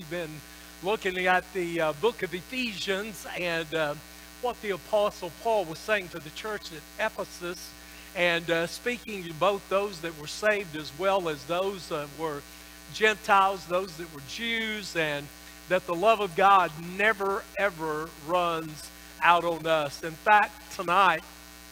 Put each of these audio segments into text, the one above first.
We've been looking at the book of Ephesians and what the Apostle Paul was saying to the church at Ephesus, and speaking to both those that were saved as well as those that were Gentiles, those that were Jews, and that the love of God never ever runs out on us. In fact, tonight,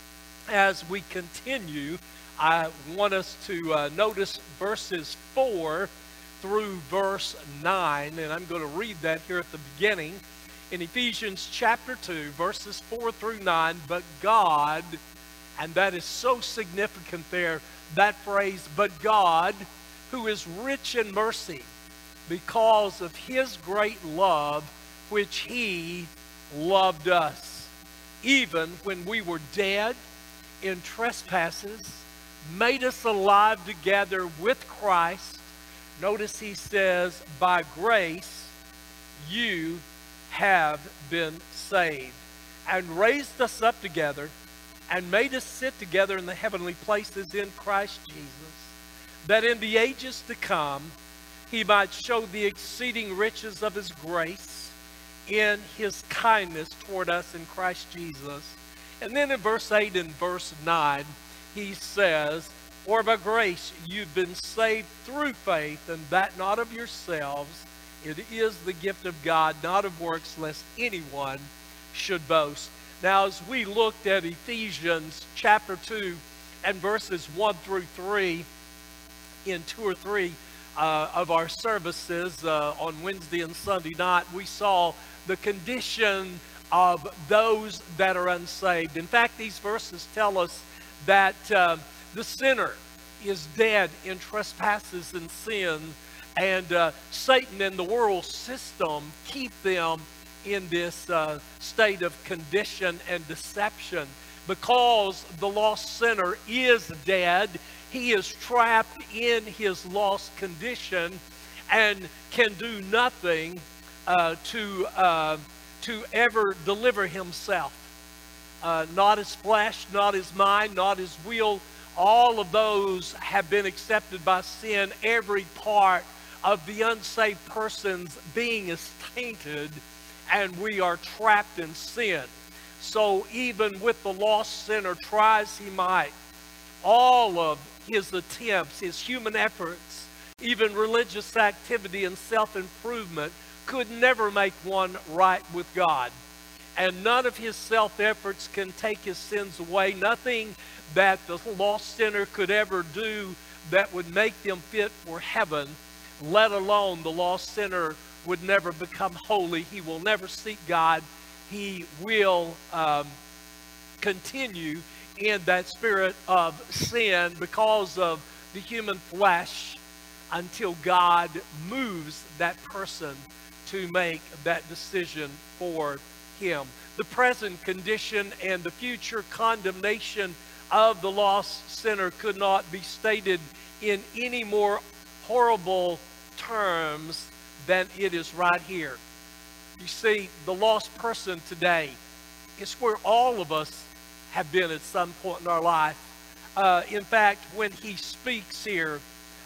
as we continue, I want us to notice verses 4 through verse 9, and I'm going to read that here at the beginning. In Ephesians chapter 2, verses 4 through 9, but God, and that is so significant there, that phrase, but God, who is rich in mercy, because of his great love, which he loved us, even when we were dead in trespasses, made us alive together with Christ. Notice he says, by grace you have been saved, and raised us up together and made us sit together in the heavenly places in Christ Jesus, that in the ages to come he might show the exceeding riches of his grace in his kindness toward us in Christ Jesus. And then in verse 8 and verse 9, he says, for by grace you've been saved through faith, and that not of yourselves. It is the gift of God, not of works, lest anyone should boast. Now, as we looked at Ephesians chapter 2 and verses 1 through 3 in 2 or 3 of our services on Wednesday and Sunday night, we saw the condition of those that are unsaved. In fact, these verses tell us that the sinner is dead in trespasses and sin, and Satan and the world system keep them in this state of condition and deception. Because the lost sinner is dead, he is trapped in his lost condition and can do nothing to ever deliver himself. Not his flesh, not his mind, not his will. All of those have been accepted by sin. Every part of the unsaved person's being is tainted, and we are trapped in sin. So even with the lost sinner, try as he might, all of his attempts, his human efforts, even religious activity and self-improvement could never make one right with God. And none of his self-efforts can take his sins away. Nothing that the lost sinner could ever do that would make them fit for heaven, let alone the lost sinner would never become holy. He will never seek God. He will continue in that spirit of sin because of the human flesh until God moves that person to make that decision for him. The present condition and the future condemnation of the lost sinner could not be stated in any more horrible terms than it is right here. You see, the lost person today is where all of us have been at some point in our life. In fact, when he speaks here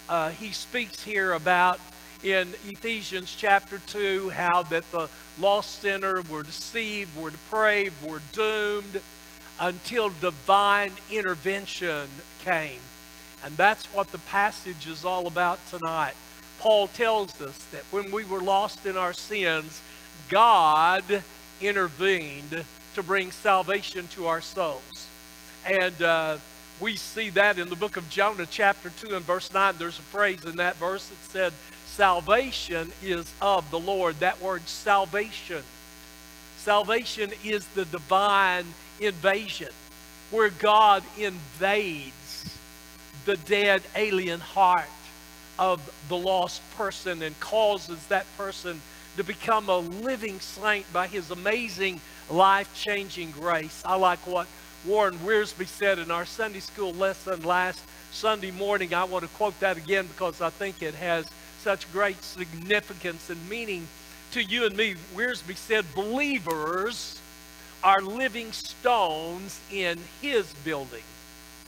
about in Ephesians chapter 2, how that the lost sinner were deceived, were depraved, were doomed until divine intervention came. And that's what the passage is all about tonight. Paul tells us that when we were lost in our sins, God intervened to bring salvation to our souls. And we see that in the book of Jonah chapter 2 and verse 9. There's a phrase in that verse that said, salvation is of the Lord. That word salvation. Salvation is the divine invasion, where God invades the dead alien heart of the lost person and causes that person to become a living saint by his amazing life-changing grace. I like what Warren Wiersbe said in our Sunday school lesson last Sunday morning. I want to quote that again because I think it has such great significance and meaning to you and me. Wiersbe said, believers are living stones in his building.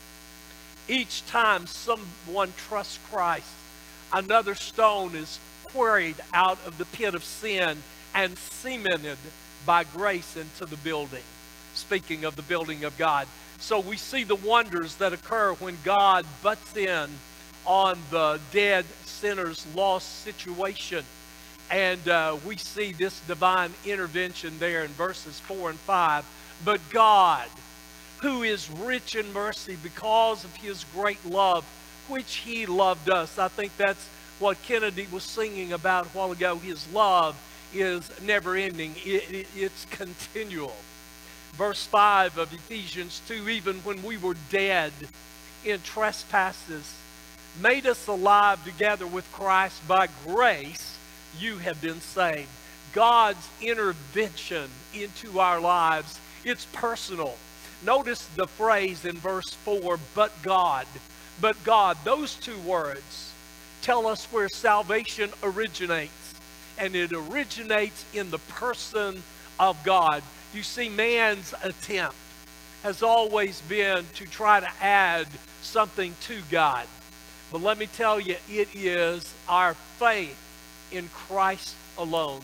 Each time someone trusts Christ, another stone is quarried out of the pit of sin and cemented by grace into the building. Speaking of the building of God. So we see the wonders that occur when God butts in on the dead sinner's lost situation. And we see this divine intervention there in verses 4 and 5. But God, who is rich in mercy because of his great love, which he loved us. I think that's what Kennedy was singing about a while ago. His love is never ending. It's continual. Verse 5 of Ephesians 2, even when we were dead in trespasses, made us alive together with Christ. By grace, you have been saved. God's intervention into our lives, it's personal. Notice the phrase in verse 4, but God. But God, those two words tell us where salvation originates. And it originates in the person of God. You see, man's attempt has always been to try to add something to God. But let me tell you, it is our faith in Christ alone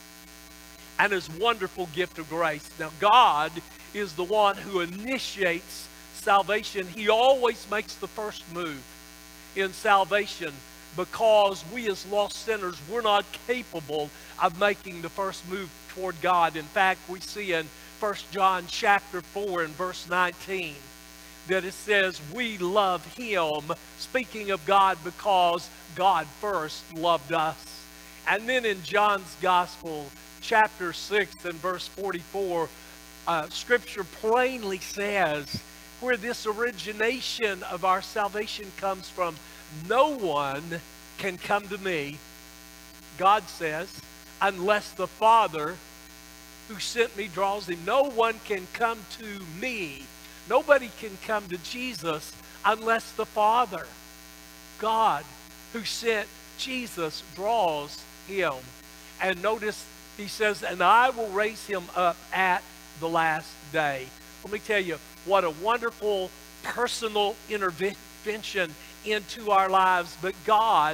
and his wonderful gift of grace. Now, God is the one who initiates salvation. He always makes the first move in salvation because we as lost sinners, we're not capable of making the first move toward God. In fact, we see in 1 John chapter 4 and verse 19 that it says we love him, speaking of God, because God first loved us. And then in John's Gospel, chapter 6 and verse 44, Scripture plainly says where this origination of our salvation comes from. No one can come to me, God says, unless the Father who sent me draws him. No one can come to me. Nobody can come to Jesus unless the Father, God, who sent Jesus, draws him. And notice he says, and I will raise him up at the last day. Let me tell you, what a wonderful personal intervention into our lives. But God,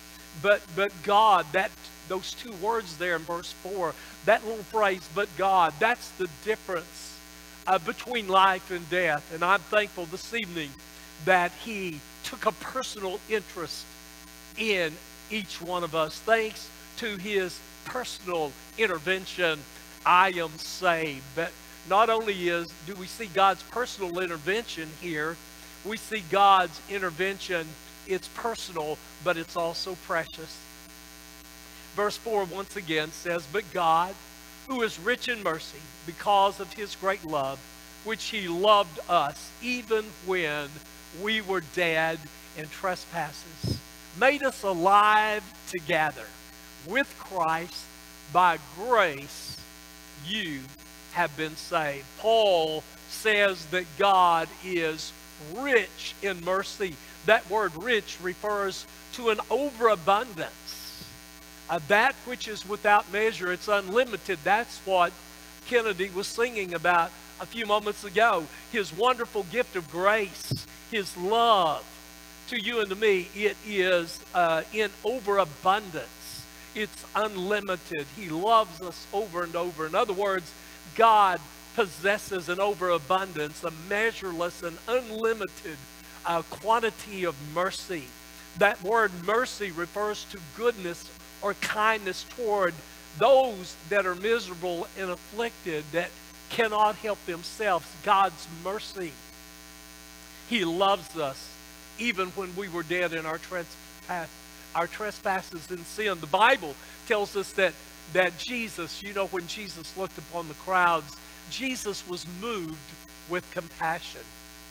those two words there in verse 4, that little phrase, but God, that's the difference between life and death. And I'm thankful this evening that he took a personal interest in each one of us. Thanks to his personal intervention, I am saved. But not only do we see God's personal intervention here, we see God's intervention, it's personal, but it's also precious. Verse 4 once again says, but God, who is rich in mercy, because of his great love, which he loved us, even when we were dead in trespasses, made us alive together with Christ. By grace, you have been saved. Paul says that God is rich in mercy. That word rich refers to an overabundance. That which is without measure, it's unlimited. That's what Kennedy was singing about a few moments ago. His wonderful gift of grace, his love to you and to me, it is in overabundance. It's unlimited. He loves us over and over. In other words, God possesses an overabundance, a measureless and unlimited quantity of mercy. That word mercy refers to goodness or kindness toward those that are miserable and afflicted, that cannot help themselves. God's mercy. He loves us even when we were dead in our trespasses and sin. The Bible tells us that Jesus, you know, when Jesus looked upon the crowds, Jesus was moved with compassion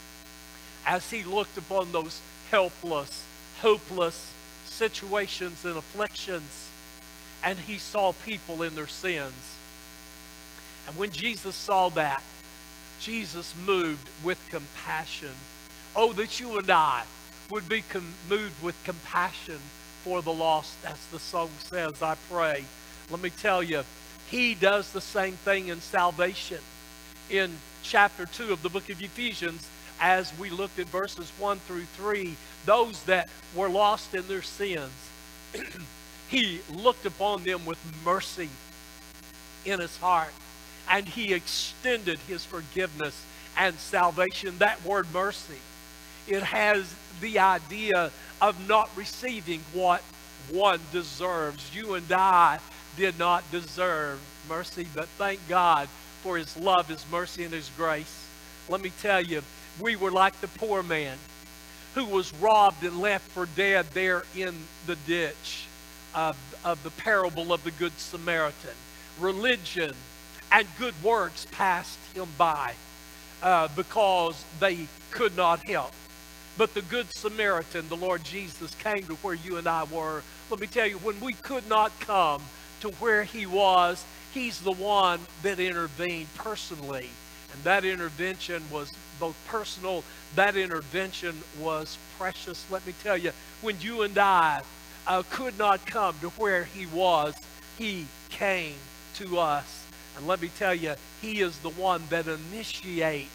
as he looked upon those helpless, hopeless situations and afflictions, and he saw people in their sins. And when Jesus saw that, Jesus moved with compassion. Oh, that you and I would be moved with compassion for the lost, as the song says, I pray. Let me tell you, he does the same thing in salvation. In chapter 2 of the book of Ephesians, as we looked at verses 1 through 3, those that were lost in their sins, He looked upon them with mercy in his heart, and he extended his forgiveness and salvation. That word mercy, it has the idea of not receiving what one deserves. You and I did not deserve mercy, but thank God for his love, his mercy, and his grace. Let me tell you, we were like the poor man who was robbed and left for dead there in the ditch of the parable of the Good Samaritan. Religion and good works passed him by because they could not help. But the Good Samaritan, the Lord Jesus, came to where you and I were. Let me tell you, when we could not come to where he was, he's the one that intervened personally. And that intervention was both personal, that intervention was precious. Let me tell you, when you and I could not come to where he was, he came to us. And let me tell you, he is the one that initiates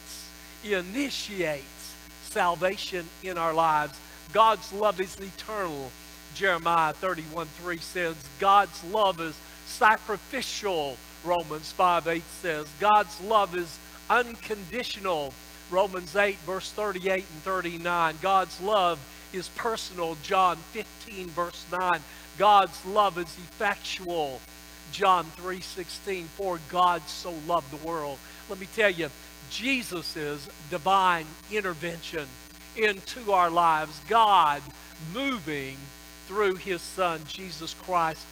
salvation in our lives. God's love is eternal. Jeremiah 31:3 says, God's love is sacrificial. Romans 5:8 says, God's love is unconditional. Romans 8 verse 38 and 39. God's love is personal. John 15 verse 9. God's love is effectual. John 3:16. For God so loved the world. Let me tell you, Jesus' divine intervention into our lives, God moving through his Son, Jesus Christ,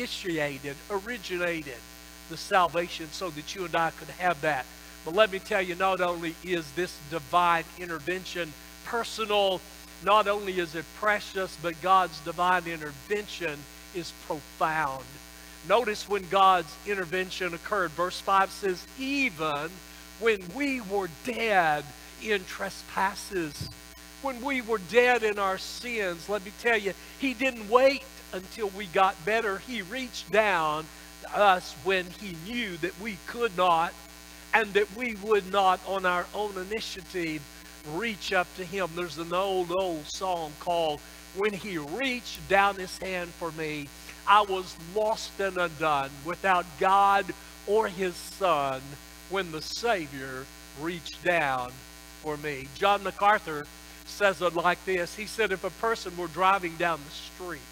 originated the salvation so that you and I could have that. But let me tell you, not only is this divine intervention personal, not only is it precious, but God's divine intervention is profound. Notice when God's intervention occurred. Verse 5 says, even when we were dead in trespasses, when we were dead in our sins, let me tell you, he didn't wait until we got better. He reached down to us when he knew that we could not, and that we would not on our own initiative reach up to him. There's an old song called, When He Reached Down His Hand for Me, I was lost and undone, without God or his Son, when the Savior reached down for me. John MacArthur says it like this. He said, if a person were driving down the street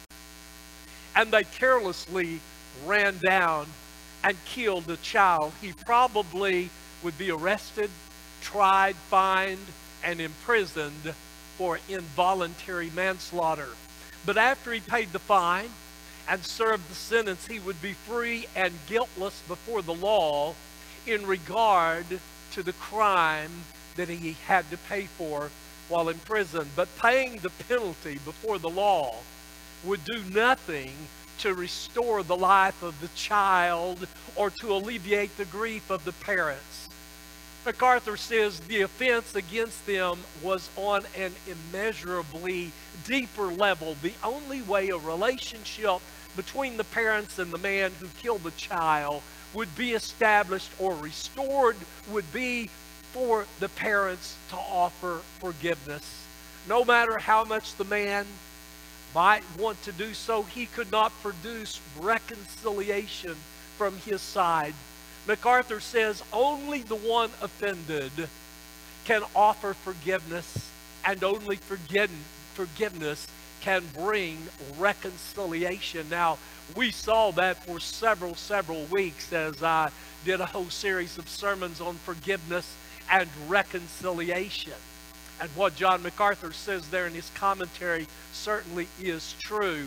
and they carelessly ran down and killed a child, he probably would be arrested, tried, fined, and imprisoned for involuntary manslaughter. But after he paid the fine and served the sentence, he would be free and guiltless before the law in regard to the crime that he had to pay for while in prison. But paying the penalty before the law would do nothing to restore the life of the child or to alleviate the grief of the parents. MacArthur says the offense against them was on an immeasurably deeper level. The only way a relationship between the parents and the man who killed the child would be established or restored would be for the parents to offer forgiveness. No matter how much the man might want to do so, he could not produce reconciliation from his side. MacArthur says only the one offended can offer forgiveness, and only forgiveness can bring reconciliation. Now, we saw that for several weeks as I did a whole series of sermons on forgiveness and reconciliation. And what John MacArthur says there in his commentary certainly is true.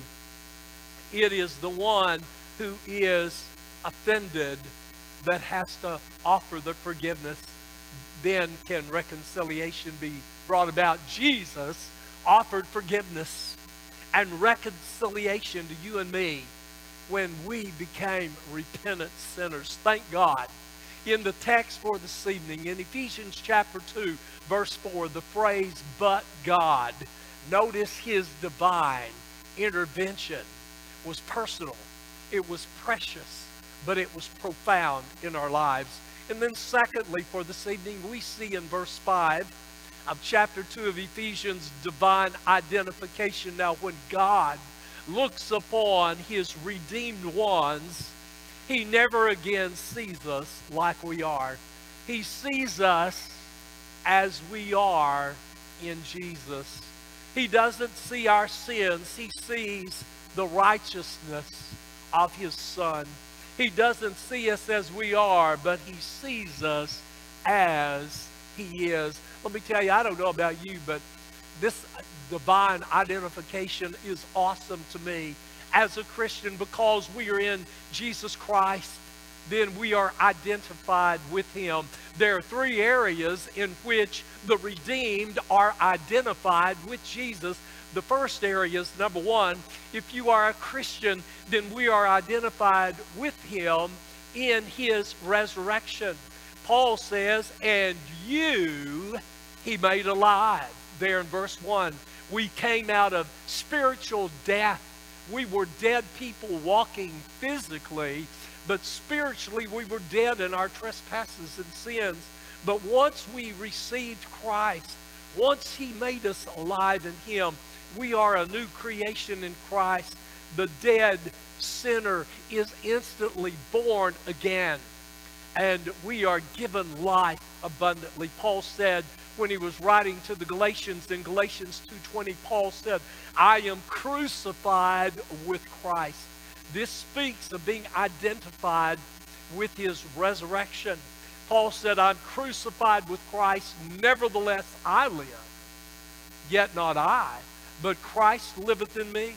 It is the one who is offended that has to offer the forgiveness. Then can reconciliation be brought about. Jesus offered forgiveness and reconciliation to you and me when we became repentant sinners. Thank God. In the text for this evening, in Ephesians chapter 2, verse 4, the phrase, but God. Notice his divine intervention was personal. It was precious, but it was profound in our lives. And then secondly, for this evening, we see in verse 5 of chapter 2 of Ephesians, divine identification. Now, when God looks upon his redeemed ones, he never again sees us like we are. He sees us as we are in Jesus. He doesn't see our sins. He sees the righteousness of his Son. He doesn't see us as we are, but he sees us as he is. Let me tell you, I don't know about you, but this divine identification is awesome to me as a Christian, because we are in Jesus Christ. Then we are identified with him. There are three areas in which the redeemed are identified with Jesus. The first area is, number one, if you are a Christian, then we are identified with him in his resurrection. Paul says, and you he made alive. There in verse 1, we came out of spiritual death. We were dead people walking physically, but spiritually we were dead in our trespasses and sins. But once we received Christ, once he made us alive in him, we are a new creation in Christ. The dead sinner is instantly born again, and we are given life abundantly. Paul said when he was writing to the Galatians in Galatians 2:20, Paul said, I am crucified with Christ. This speaks of being identified with his resurrection. Paul said, I'm crucified with Christ, nevertheless I live. Yet not I, but Christ liveth in me.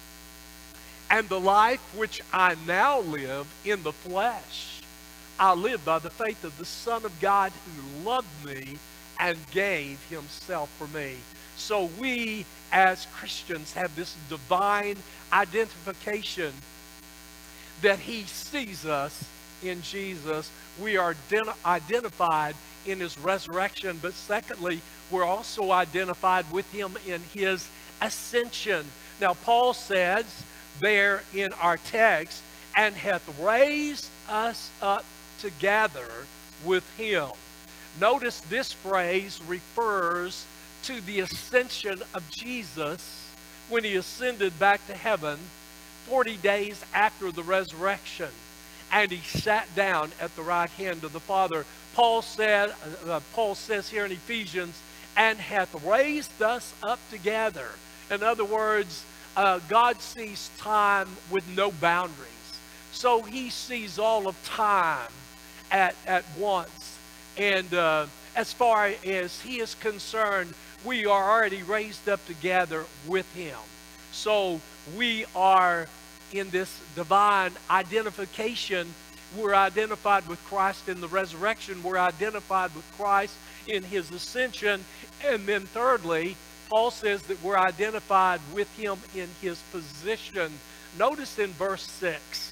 And the life which I now live in the flesh, I live by the faith of the Son of God who loved me and gave himself for me. So we as Christians have this divine identification that he sees us in Jesus. We are identified in his resurrection, but secondly, we're also identified with him in his ascension. Now, Paul says there in our text, and hath raised us up together with him. Notice this phrase refers to the ascension of Jesus when he ascended back to heaven 40 days after the resurrection, and he sat down at the right hand of the Father. Paul says here in Ephesians, and hath raised us up together. In other words, God sees time with no boundaries. So he sees all of time at once. And as far as he is concerned, we are already raised up together with him. So we are in this divine identification. We're identified with Christ in the resurrection. We're identified with Christ in his ascension. And then thirdly, Paul says that we're identified with him in his position. Notice in verse 6,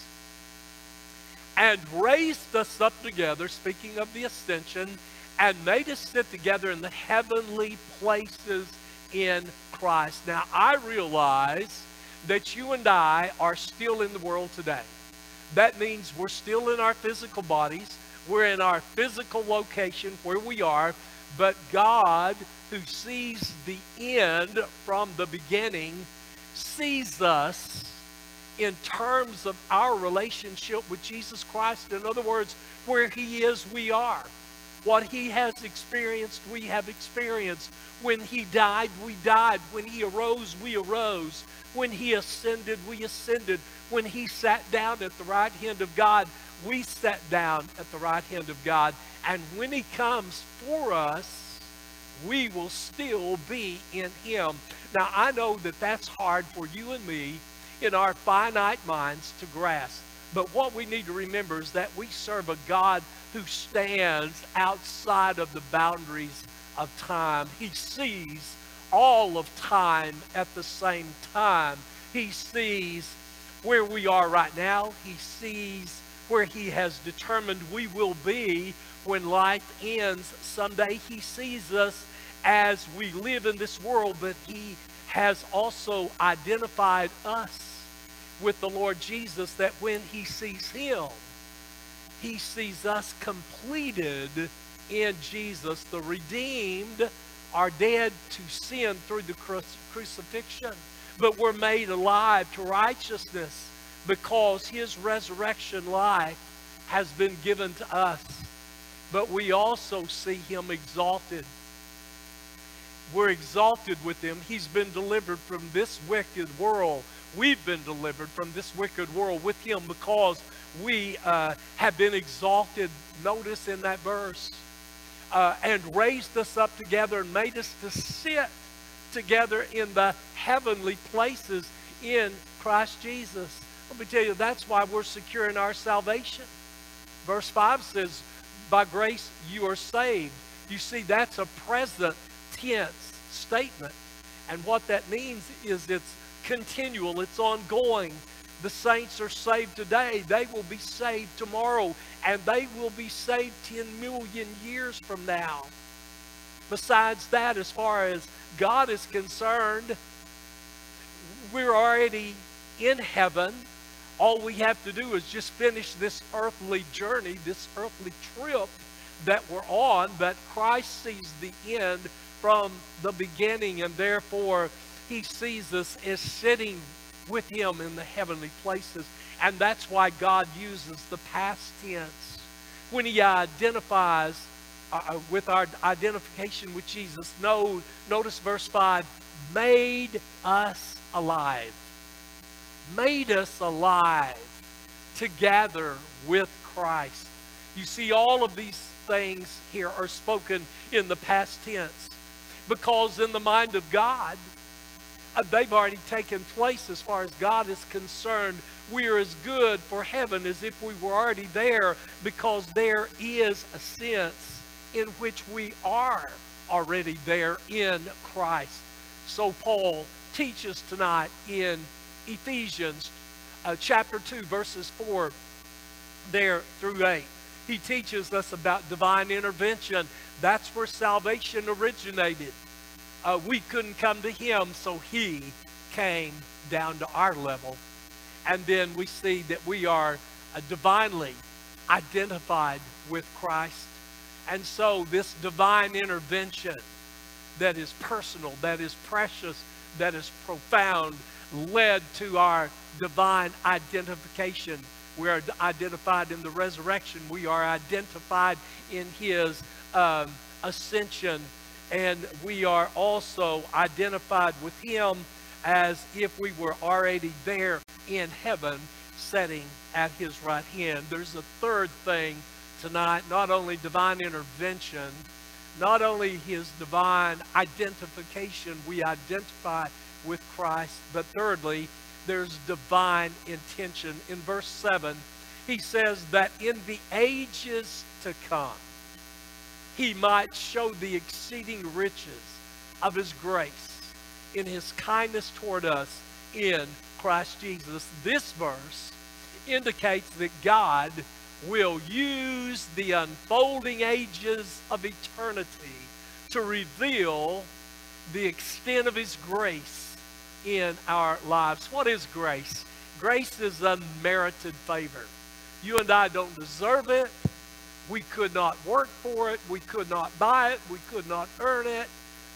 and raised us up together, speaking of the ascension, and made us sit together in the heavenly places in Christ. Now, I realize that you and I are still in the world today. That means we're still in our physical bodies. We're in our physical location where we are, but God, who sees the end from the beginning, sees us in terms of our relationship with Jesus Christ. In other words, where he is, we are. What he has experienced, we have experienced. When he died, we died. When he arose, we arose. When he ascended, we ascended. When he sat down at the right hand of God, we sat down at the right hand of God. And when he comes for us, we will still be in him. Now, I know that that's hard for you and me in our finite minds to grasp. But what we need to remember is that we serve a God who stands outside of the boundaries of time. He sees all of time at the same time. He sees where we are right now. He sees where he has determined we will be when life ends someday. He sees us as we live in this world, but he has also identified us with the Lord Jesus, that when he sees him, he sees us completed in Jesus. The redeemed are dead to sin through the crucifixion, but we're made alive to righteousness because his resurrection life has been given to us. But we also see him exalted. We're exalted with him. He's been delivered from this wicked world. We've been delivered from this wicked world with him because we have been exalted, notice in that verse, and raised us up together and made us to sit together in the heavenly places in Christ Jesus. Let me tell you, that's why we're secure in our salvation. Verse 5 says, by grace you are saved. You see, that's a present tense statement. And what that means is it's continual, it's ongoing. The saints are saved today. They will be saved tomorrow. And they will be saved 10 million years from now. Besides that, as far as God is concerned, we're already in heaven. All we have to do is just finish this earthly journey, this earthly trip that we're on. But Christ sees the end from the beginning, and therefore he sees us as sitting with him in the heavenly places. And that's why God uses the past tense when he identifies with our identification with Jesus. Notice verse 5, made us alive. Made us alive together with Christ. You see, all of these things here are spoken in the past tense because in the mind of God, they've already taken place as far as God is concerned. We are as good for heaven as if we were already there, because there is a sense in which we are already there in Christ. So Paul teaches tonight in Ephesians chapter 2, verses 4 there through 8. He teaches us about divine intervention. That's where salvation originated. We couldn't come to him, so he came down to our level. And then we see that we are divinely identified with Christ. And so this divine intervention that is personal, that is precious, that is profound, led to our divine identification. We are identified in the resurrection. We are identified in his ascension. And we are also identified with him as if we were already there in heaven, sitting at his right hand. There's a third thing tonight, not only divine intervention, not only his divine identification, we identify with Christ, but thirdly, there's divine intention. In verse 7, he says that in the ages to come, he might show the exceeding riches of his grace in his kindness toward us in Christ Jesus. This verse indicates that God will use the unfolding ages of eternity to reveal the extent of his grace in our lives. What is grace? Grace is unmerited favor. You and I don't deserve it. We could not work for it. We could not buy it. We could not earn it.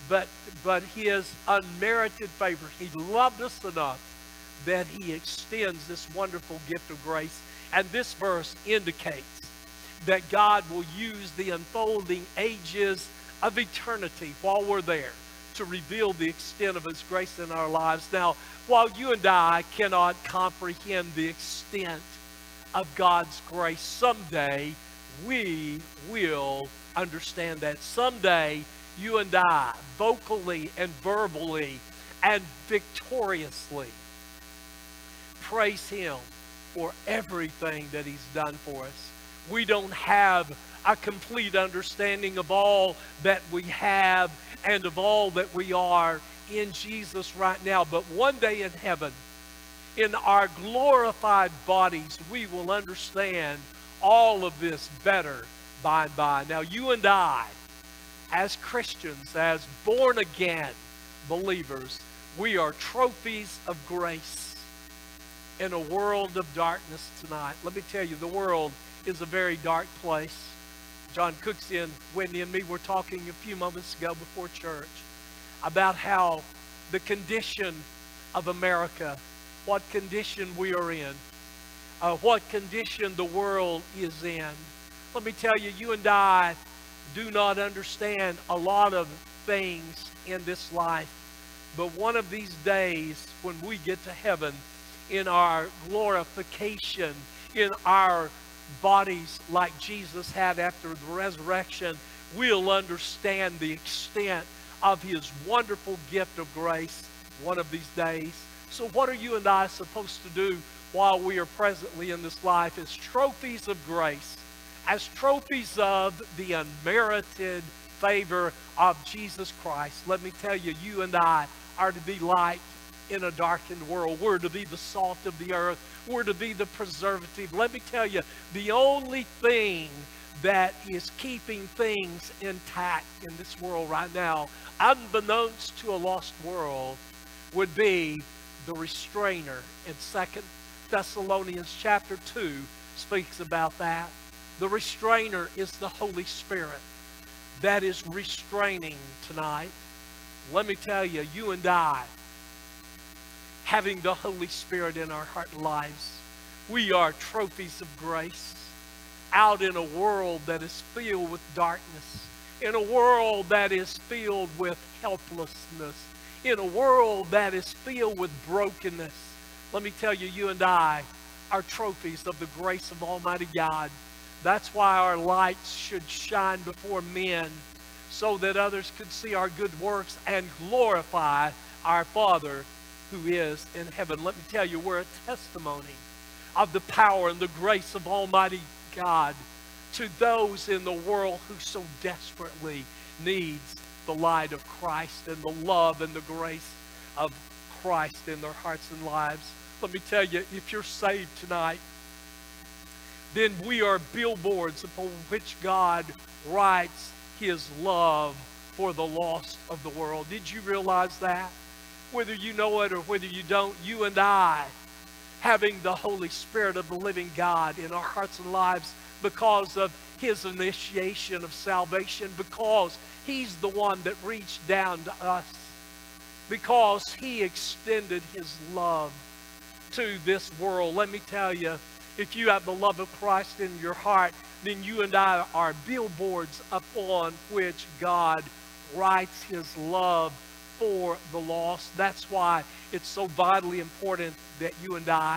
But his unmerited favor. He loved us enough that he extends this wonderful gift of grace. And this verse indicates that God will use the unfolding ages of eternity while we're there to reveal the extent of his grace in our lives. Now, while you and I cannot comprehend the extent of God's grace, someday we will understand that. Someday, you and I, vocally and verbally and victoriously, praise him for everything that he's done for us. We don't have a complete understanding of all that we have and of all that we are in Jesus right now. But one day in heaven, in our glorified bodies, we will understand all of this better by and by. Now, you and I, as Christians, as born-again believers, we are trophies of grace in a world of darkness tonight. Let me tell you, the world is a very dark place. John Cooksey and Wendy and me were talking a few moments ago before church about how the condition of America, what condition we are in, what condition the world is in. Let me tell you, you and I do not understand a lot of things in this life. But one of these days, when we get to heaven, in our glorification, in our bodies like Jesus had after the resurrection, we'll understand the extent of his wonderful gift of grace one of these days. So what are you and I supposed to do while we are presently in this life as trophies of grace, as trophies of the unmerited favor of Jesus Christ? Let me tell you, you and I are to be light in a darkened world. We're to be the salt of the earth. We're to be the preservative. Let me tell you, the only thing that is keeping things intact in this world right now, unbeknownst to a lost world, would be the restrainer. In 2 Thessalonians chapter 2 speaks about that. The restrainer is the Holy Spirit that is restraining tonight. Let me tell you, you and I, having the Holy Spirit in our heart and lives, we are trophies of grace out in a world that is filled with darkness, in a world that is filled with helplessness, in a world that is filled with brokenness. Let me tell you, you and I are trophies of the grace of Almighty God. That's why our lights should shine before men, so that others could see our good works and glorify our Father who is in heaven. Let me tell you, we're a testimony of the power and the grace of Almighty God to those in the world who so desperately needs the light of Christ and the love and the grace of Christ in their hearts and lives. Let me tell you, if you're saved tonight, then we are billboards upon which God writes his love for the lost of the world. Did you realize that? Whether you know it or whether you don't, you and I, having the Holy Spirit of the living God in our hearts and lives because of his initiation of salvation, because he's the one that reached down to us, because he extended his love to this world. Let me tell you, if you have the love of Christ in your heart, then you and I are billboards upon which God writes his love for the lost. That's why it's so vitally important that you and I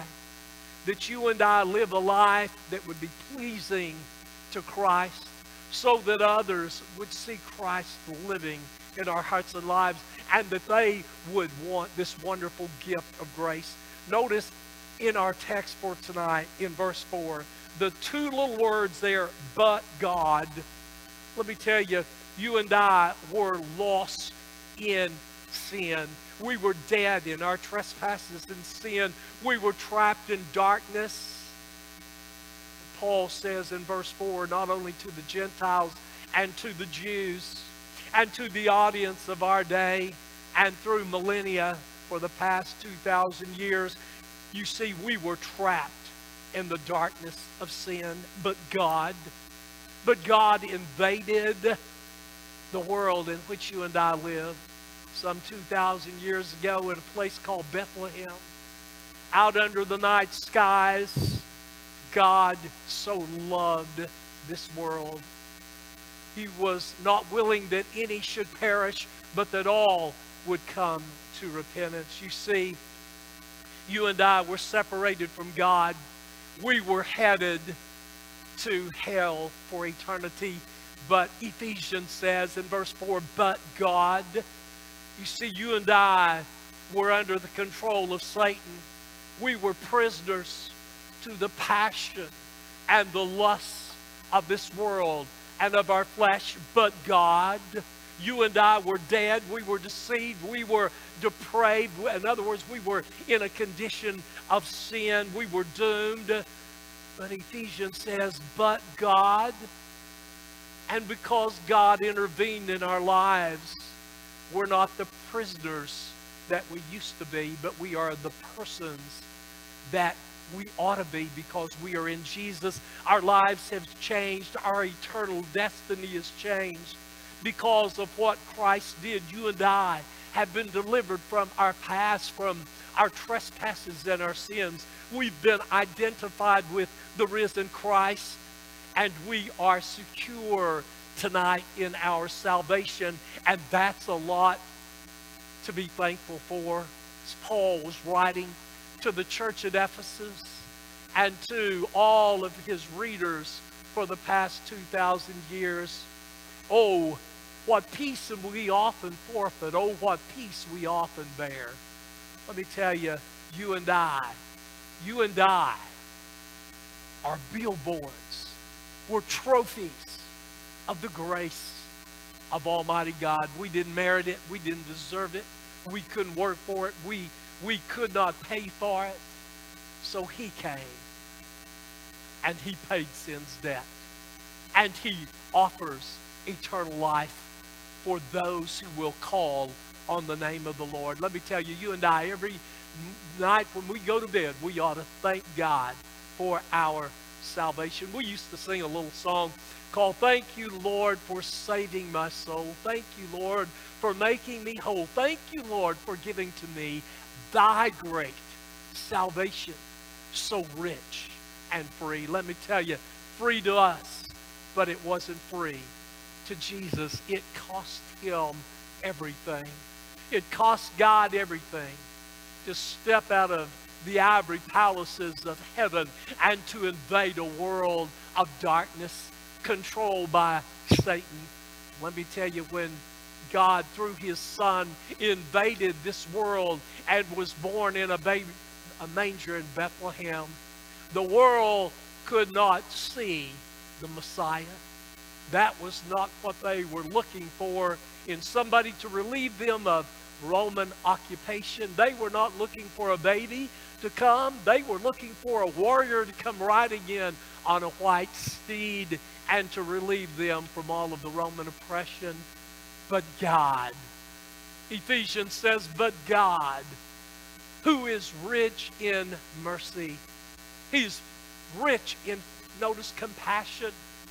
live a life that would be pleasing to Christ, so that others would see Christ living in our hearts and lives, and that they would want this wonderful gift of grace. Notice in our text for tonight, in verse 4, the two little words there, but God. Let me tell you, you and I were lost in sin. We were dead in our trespasses and sin. We were trapped in darkness. Paul says in verse 4, not only to the Gentiles and to the Jews and to the audience of our day and through millennia for the past 2,000 years, you see, we were trapped in the darkness of sin. But God invaded the world in which you and I live some 2,000 years ago in a place called Bethlehem. Out under the night skies, God so loved this world. He was not willing that any should perish, but that all would come to repentance. You see, you and I were separated from God. We were headed to hell for eternity. But Ephesians says in verse 4, but God. You see, you and I were under the control of Satan. We were prisoners to the passion and the lusts of this world and of our flesh. But God, you and I were dead. We were deceived. We were depraved. In other words, we were in a condition of sin. We were doomed. But Ephesians says, but God. And because God intervened in our lives, we're not the prisoners that we used to be, but we are the persons that we ought to be because we are in Jesus. Our lives have changed. Our eternal destiny has changed because of what Christ did. You and I have been delivered from our past, from our trespasses and our sins. We've been identified with the risen Christ, and we are secure tonight in our salvation, and that's a lot to be thankful for. As Paul was writing to the church at Ephesus and to all of his readers for the past 2,000 years. Oh, what peace we often forfeit. Oh, what peace we often bear. Let me tell you, you and I are billboards. We're trophies of the grace of Almighty God. We didn't merit it. We didn't deserve it. We couldn't work for it. We could not pay for it. So he came and he paid sin's debt. And he offers eternal life for those who will call on the name of the Lord. Let me tell you, you and I, every night when we go to bed, we ought to thank God for our salvation. We used to sing a little song called "Thank You, Lord, for saving my soul. Thank you, Lord, for making me whole. Thank you, Lord, for giving to me thy great salvation, so rich and free." Let me tell you, free to us, but it wasn't free to Jesus. It cost him everything. It cost God everything to step out of the ivory palaces of heaven and to invade a world of darkness controlled by Satan. Let me tell you, when God, through his Son, invaded this world and was born in a manger in Bethlehem, the world could not see the Messiah. That was not what they were looking for in somebody to relieve them of Roman occupation. They were not looking for a baby to come. They were looking for a warrior to come riding in on a white steed and to relieve them from all of the Roman oppression. But God, Ephesians says, but God, who is rich in mercy. He's rich in, notice, compassion,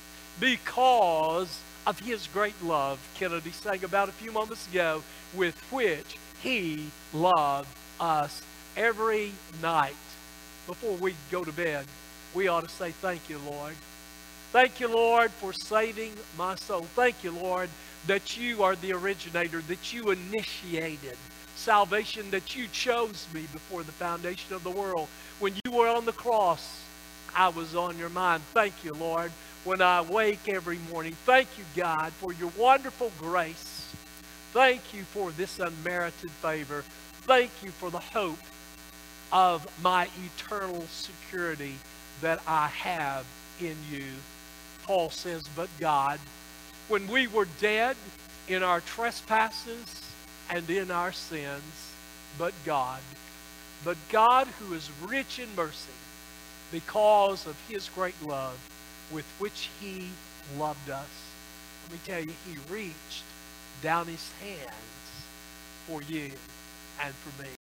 because of his great love, Kennedy sang about a few moments ago, with which he loved us. Every night before we go to bed, we ought to say, thank you, Lord. Thank you, Lord, for saving my soul. Thank you, Lord, that you are the originator, that you initiated salvation, that you chose me before the foundation of the world. When you were on the cross, I was on your mind. Thank you, Lord. When I wake every morning, thank you, God, for your wonderful grace. Thank you for this unmerited favor. Thank you for the hope of my eternal security that I have in you. Paul says, but God, when we were dead in our trespasses and in our sins, but God who is rich in mercy, because of his great love with which he loved us. Let me tell you, he reached down his hands for you and for me.